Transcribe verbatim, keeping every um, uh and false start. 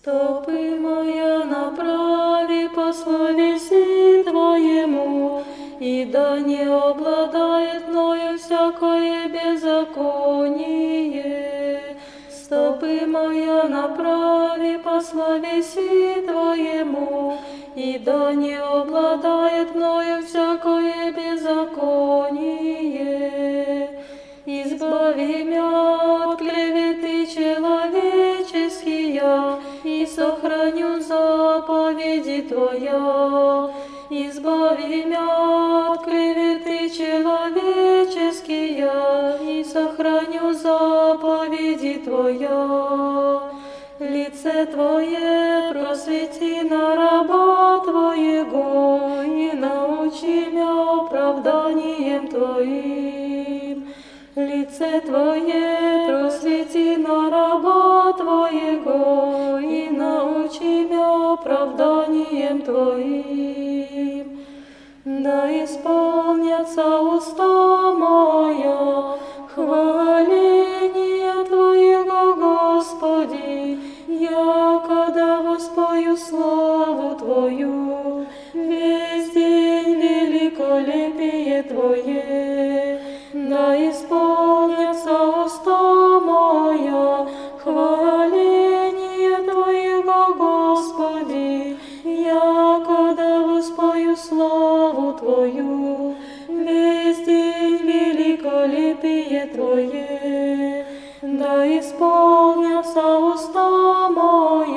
Стопы моя направи по словеси Твоему, и да не обладает мною всякое беззаконие. Стопы моя направи по словеси Твоему, и да не обладает мною всякое беззаконие. Избави меня от клеветы человеческие, и сохраню заповеди Твоя. Избави меня от клеветы человеческие, и сохраню заповеди Твоя. Лице Твое просвети на раба Твоего, и научи меня оправданием Твоим. Лице Твое просвети на раба Твоего, и научи меня оправданием Твоим. Да исполнятся уста моя хваления Твоего, Господи, я когда воспою славу Твою, весь день великолепие Твое. Да исполнятся уста моя хваления Твоего, Господи, я когда воспою славу Твою, весь день великолепие Твое. Да исполнятся уста моя